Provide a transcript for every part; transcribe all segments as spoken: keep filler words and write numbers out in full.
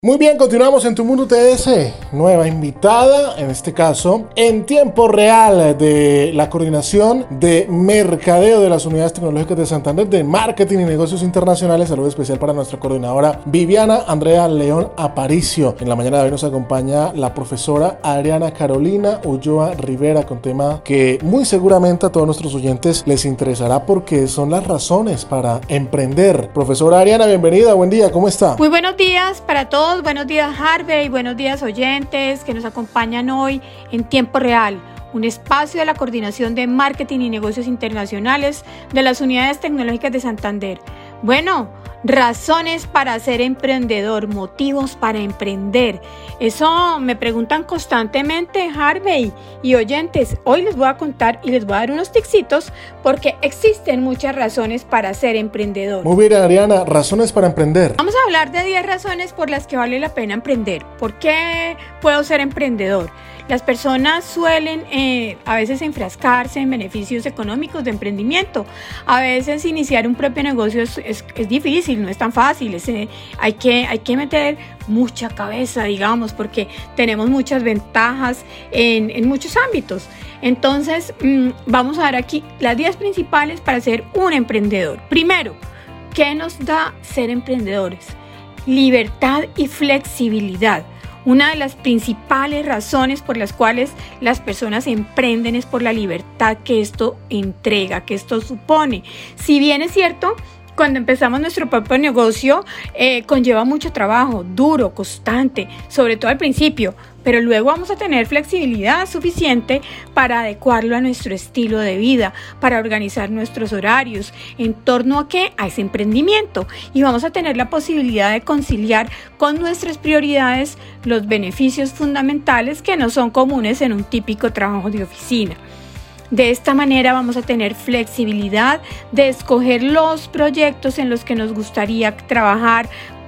Muy bien, continuamos en Tu Mundo T S, nueva invitada, en este caso, en tiempo real de la coordinación de mercadeo de las unidades tecnológicas de Santander de marketing y negocios internacionales. Saludo especial para nuestra coordinadora Viviana Andrea León Aparicio. En la mañana de hoy nos acompaña la profesora Ariana Carolina Ulloa Rivera con tema que muy seguramente a todos nuestros oyentes les interesará porque son las razones para emprender. Profesora Ariana, bienvenida, buen día, ¿cómo está? Muy buenos días para todos. Buenos días, Harvey, buenos días, oyentes que nos acompañan hoy en tiempo real, un espacio de la coordinación de marketing y negocios internacionales de las unidades tecnológicas de Santander. Bueno, razones para ser emprendedor, motivos para emprender. Eso me preguntan constantemente, Harvey y oyentes. Hoy les voy a contar y les voy a dar unos tipsitos porque existen muchas razones para ser emprendedor. Muy bien, Ariana, razones para emprender. Vamos a hablar de diez razones por las que vale la pena emprender. ¿Por qué puedo ser emprendedor? Las personas suelen eh, a veces enfrascarse en beneficios económicos de emprendimiento. A veces iniciar un propio negocio es, es, es difícil, no es tan fácil. Es, eh, hay, que, hay que meter mucha cabeza, digamos, porque tenemos muchas ventajas en, en muchos ámbitos. Entonces, mmm, vamos a dar aquí las diez principales para ser un emprendedor. Primero, ¿qué nos da ser emprendedores? Libertad y flexibilidad. Una de las principales razones por las cuales las personas emprenden es por la libertad que esto entrega, que esto supone. Si bien es cierto, cuando empezamos nuestro propio negocio eh, conlleva mucho trabajo, duro, constante, sobre todo al principio, pero luego vamos a tener flexibilidad suficiente para adecuarlo a nuestro estilo de vida, para organizar nuestros horarios, en torno a qué, a ese emprendimiento, y vamos a tener la posibilidad de conciliar con nuestras prioridades los beneficios fundamentales que no son comunes en un típico trabajo de oficina. De esta manera vamos a tener flexibilidad de escoger los proyectos en los que nos gustaría trabajar,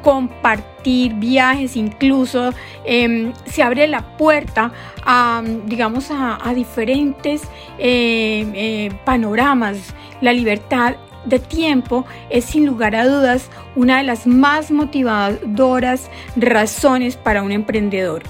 compartir viajes, incluso eh, se abre la puerta a, digamos, a, a diferentes eh, eh, panoramas. La libertad de tiempo es sin lugar a dudas una de las más motivadoras razones para un emprendedor.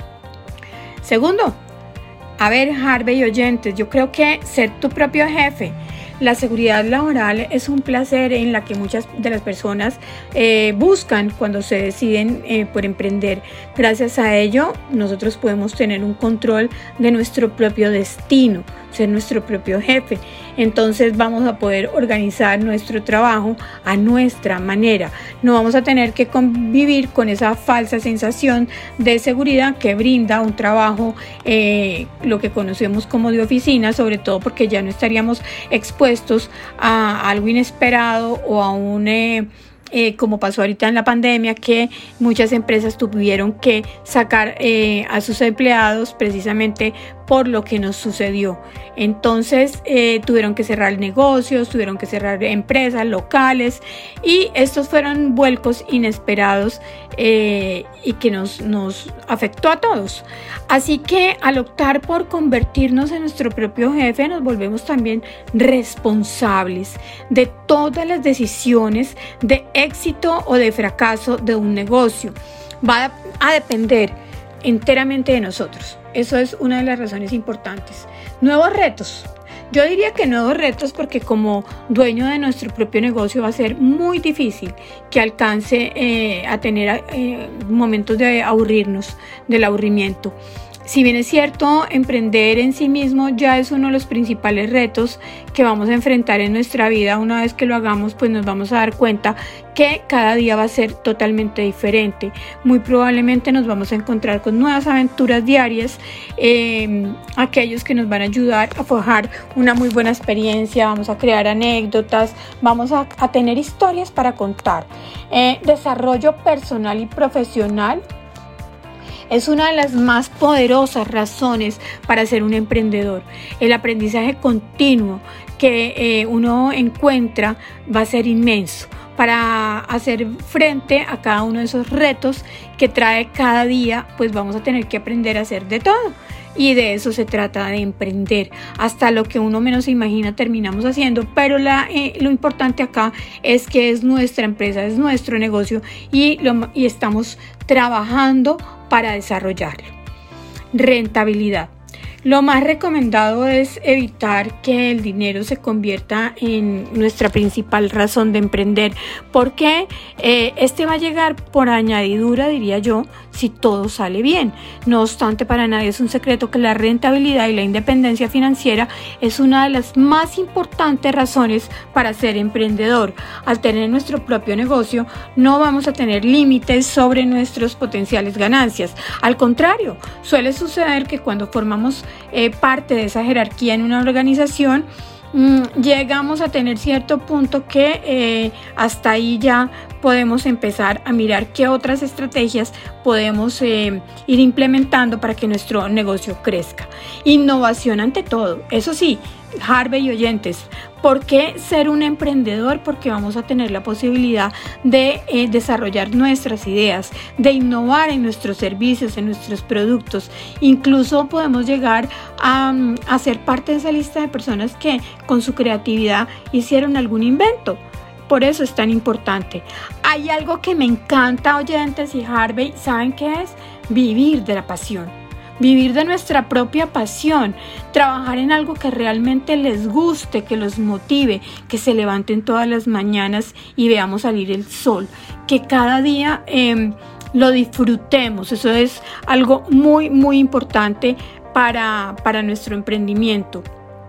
Segundo, a ver, Harvey y oyentes, yo creo que ser tu propio jefe. La seguridad laboral es un placer en la que muchas de las personas eh, buscan cuando se deciden eh, por emprender. Gracias a ello, nosotros podemos tener un control de nuestro propio destino, ser nuestro propio jefe. Entonces vamos a poder organizar nuestro trabajo a nuestra manera. No vamos a tener que convivir con esa falsa sensación de seguridad que brinda un trabajo, eh, lo que conocemos como de oficina, sobre todo porque ya no estaríamos expuestos a algo inesperado o a un... Eh, Eh, como pasó ahorita en la pandemia, que muchas empresas tuvieron que sacar eh, a sus empleados precisamente por lo que nos sucedió. Entonces eh, tuvieron que cerrar negocios, tuvieron que cerrar empresas locales y estos fueron vuelcos inesperados eh, y que nos, nos afectó a todos. Así que al optar por convertirnos en nuestro propio jefe, nos volvemos también responsables de todas las decisiones de éxito o de fracaso de un negocio. Va a depender enteramente de nosotros. Eso es una de las razones importantes. Nuevos retos. Yo diría que nuevos retos porque como dueño de nuestro propio negocio va a ser muy difícil que alcance eh, a tener eh, momentos de aburrirnos, del aburrimiento. Si bien es cierto, emprender en sí mismo ya es uno de los principales retos que vamos a enfrentar en nuestra vida. Una vez que lo hagamos, pues nos vamos a dar cuenta que cada día va a ser totalmente diferente. Muy probablemente nos vamos a encontrar con nuevas aventuras diarias, eh, aquellos que nos van a ayudar a forjar una muy buena experiencia. Vamos a crear anécdotas, vamos a, a tener historias para contar. Eh, desarrollo personal y profesional es una de las más poderosas razones para ser un emprendedor. El aprendizaje continuo que eh, uno encuentra va a ser inmenso. para hacer frente a cada uno de esos retos que trae cada día, pues vamos a tener que aprender a hacer de todo. Y de eso se trata, de emprender. Hasta lo que uno menos se imagina terminamos haciendo, pero la, eh, lo importante acá es que es nuestra empresa, es nuestro negocio y, lo, y estamos trabajando para desarrollarlo. Rentabilidad. Lo más recomendado es evitar que el dinero se convierta en nuestra principal razón de emprender, porque eh, este va a llegar por añadidura, diría yo, si todo sale bien. No obstante, para nadie es un secreto que la rentabilidad y la independencia financiera es una de las más importantes razones para ser emprendedor. Al tener nuestro propio negocio, no vamos a tener límites sobre nuestras potenciales ganancias. Al contrario, suele suceder que cuando formamos Eh, parte de esa jerarquía en una organización, mmm, llegamos a tener cierto punto que eh, hasta ahí ya podemos empezar a mirar qué otras estrategias podemos eh, ir implementando para que nuestro negocio crezca. Innovación ante todo. Eso sí, Harvey y oyentes, ¿por qué ser un emprendedor? Porque vamos a tener la posibilidad de eh, desarrollar nuestras ideas, de innovar en nuestros servicios, en nuestros productos. Incluso podemos llegar a, a ser parte de esa lista de personas que con su creatividad hicieron algún invento. Por eso es tan importante. Hay algo que me encanta, oyentes y Harvey, ¿saben qué es? Vivir de la pasión. Vivir de nuestra propia pasión, trabajar en algo que realmente les guste, que los motive, que se levanten todas las mañanas y veamos salir el sol, que cada día eh, lo disfrutemos. Eso es algo muy, muy importante para, para nuestro emprendimiento.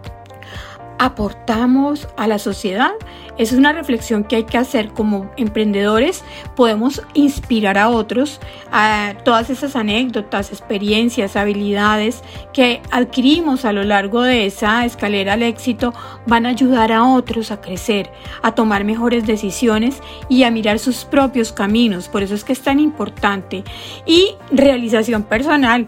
¿Aportamos a la sociedad? Es una reflexión que hay que hacer como emprendedores. Podemos inspirar a otros, a todas esas anécdotas, experiencias, habilidades que adquirimos a lo largo de esa escalera al éxito van a ayudar a otros a crecer, a tomar mejores decisiones y a mirar sus propios caminos. Por eso es que es tan importante. Y realización personal.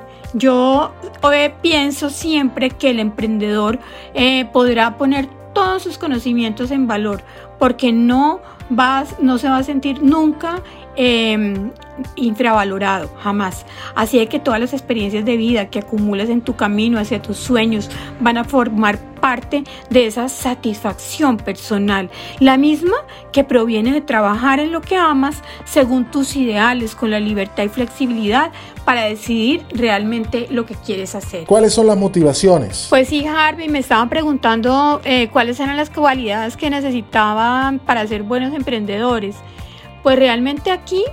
Yo eh, pienso siempre que el emprendedor eh, podrá poner todos sus conocimientos en valor, porque no, va, no se va a sentir nunca eh, infravalorado, jamás. Así que todas las experiencias de vida que acumulas en tu camino hacia tus sueños van a formar parte de esa satisfacción personal, la misma que proviene de trabajar en lo que amas según tus ideales, con la libertad y flexibilidad para decidir realmente lo que quieres hacer. ¿Cuáles son las motivaciones? Pues sí, Harvey, me estaban preguntando eh, cuáles eran las cualidades que necesitaban para ser buenos emprendedores. Pues realmente aquí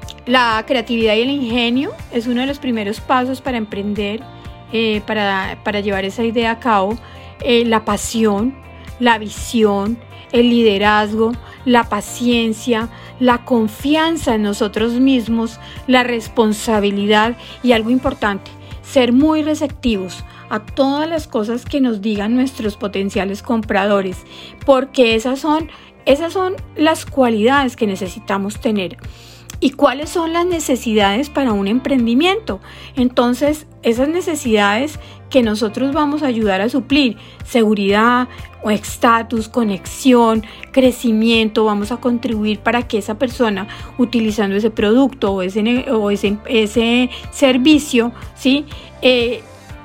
la creatividad y el ingenio es uno de los primeros pasos para emprender, eh, para, para llevar esa idea a cabo. Eh, la pasión, la visión, el liderazgo, la paciencia, la confianza en nosotros mismos, la responsabilidad y algo importante, ser muy receptivos a todas las cosas que nos digan nuestros potenciales compradores, porque esas son, esas son las cualidades que necesitamos tener. ¿Y cuáles son las necesidades para un emprendimiento? Entonces, esas necesidades que nosotros vamos a ayudar a suplir: seguridad, o estatus, conexión, crecimiento. Vamos a contribuir para que esa persona, utilizando ese producto o ese, o ese, ese servicio, ¿sí? Eh,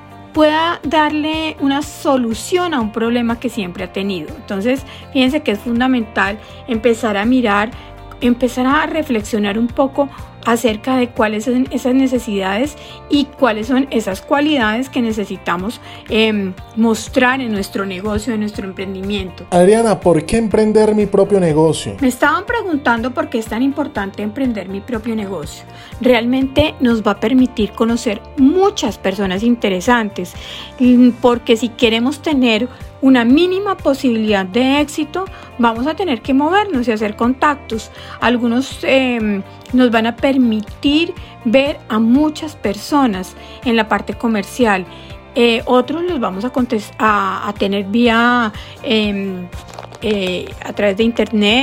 pueda darle una solución a un problema que siempre ha tenido. Entonces, fíjense que es fundamental empezar a mirar, empezar a reflexionar un poco acerca de cuáles son esas necesidades y cuáles son esas cualidades que necesitamos eh, mostrar en nuestro negocio, en nuestro emprendimiento. Adriana, ¿por qué emprender mi propio negocio? Me estaban preguntando por qué es tan importante emprender mi propio negocio. Realmente nos va a permitir conocer muchas personas interesantes, porque si queremos tener una mínima posibilidad de éxito, vamos a tener que movernos y hacer contactos. Algunos eh, nos van a permitir ver a muchas personas en la parte comercial. Eh, otros los vamos a, a, a tener vía eh, eh, a través de internet,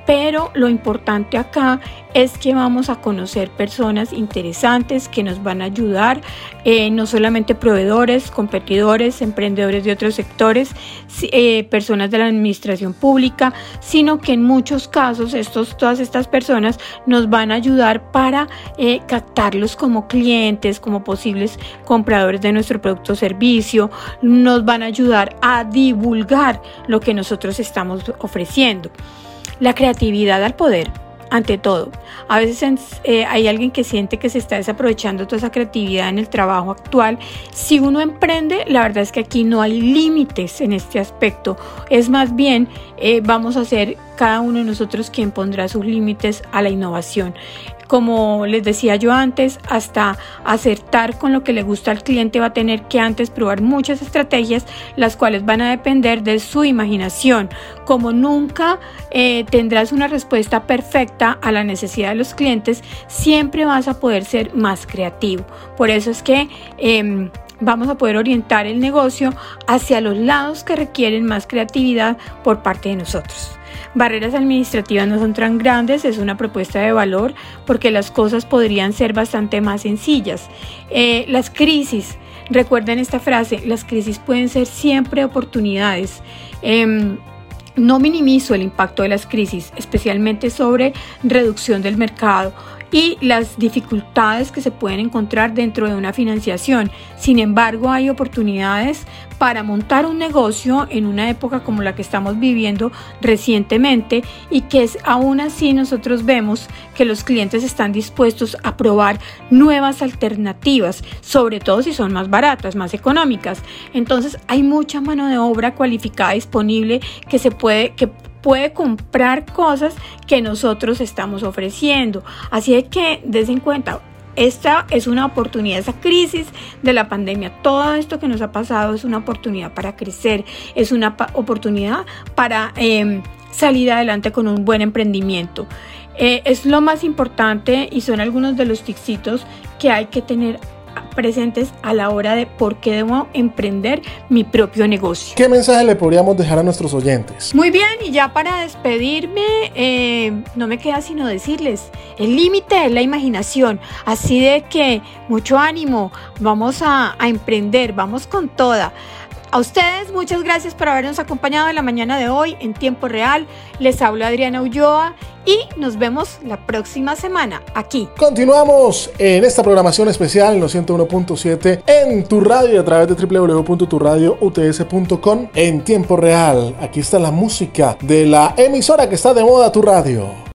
pero lo importante acá es que vamos a conocer personas interesantes que nos van a ayudar, eh, no solamente proveedores, competidores, emprendedores de otros sectores, eh, personas de la administración pública, sino que en muchos casos estos, todas estas personas nos van a ayudar para eh, captarlos como clientes, como posibles compradores de nuestro producto o servicio, nos van a ayudar a divulgar lo que nosotros estamos ofreciendo. La creatividad al poder. Ante todo, a veces eh, hay alguien que siente que se está desaprovechando toda esa creatividad en el trabajo actual. Si uno emprende, la verdad es que aquí no hay límites en este aspecto. Es más bien, eh, vamos a ser cada uno de nosotros quien pondrá sus límites a la innovación. Como les decía yo antes, hasta acertar con lo que le gusta al cliente va a tener que antes probar muchas estrategias, las cuales van a depender de su imaginación. Como nunca eh, tendrás una respuesta perfecta a la necesidad de los clientes, siempre vas a poder ser más creativo. Por eso es que eh, vamos a poder orientar el negocio hacia los lados que requieren más creatividad por parte de nosotros. Barreras administrativas no son tan grandes, es una propuesta de valor porque las cosas podrían ser bastante más sencillas. Eh, las crisis, recuerden esta frase, las crisis pueden ser siempre oportunidades. Eh, no minimizo el impacto de las crisis, especialmente sobre reducción del mercado y las dificultades que se pueden encontrar dentro de una financiación. Sin embargo, hay oportunidades para montar un negocio en una época como la que estamos viviendo recientemente y que es, aún así nosotros vemos que los clientes están dispuestos a probar nuevas alternativas, sobre todo si son más baratas, más económicas. Entonces hay mucha mano de obra cualificada disponible que se puede que puede comprar cosas que nosotros estamos ofreciendo. Así que des en cuenta, esta es una oportunidad, esa crisis de la pandemia, todo esto que nos ha pasado es una oportunidad para crecer, es una pa- oportunidad para eh, salir adelante con un buen emprendimiento. Eh, es lo más importante y son algunos de los tipsitos que hay que tener presentes a la hora de por qué debo emprender mi propio negocio. ¿Qué mensaje le podríamos dejar a nuestros oyentes? Muy bien, y ya para despedirme, eh, no me queda sino decirles, el límite es la imaginación, así de que mucho ánimo, vamos a, a emprender, vamos con toda. A ustedes, muchas gracias por habernos acompañado en la mañana de hoy en tiempo real. Les habla Adriana Ulloa y nos vemos la próxima semana aquí. Continuamos en esta programación especial en los ciento uno punto siete en tu radio a través de doble u doble u doble u punto tu radio u t s punto com en tiempo real. Aquí está la música de la emisora que está de moda, Tu Radio.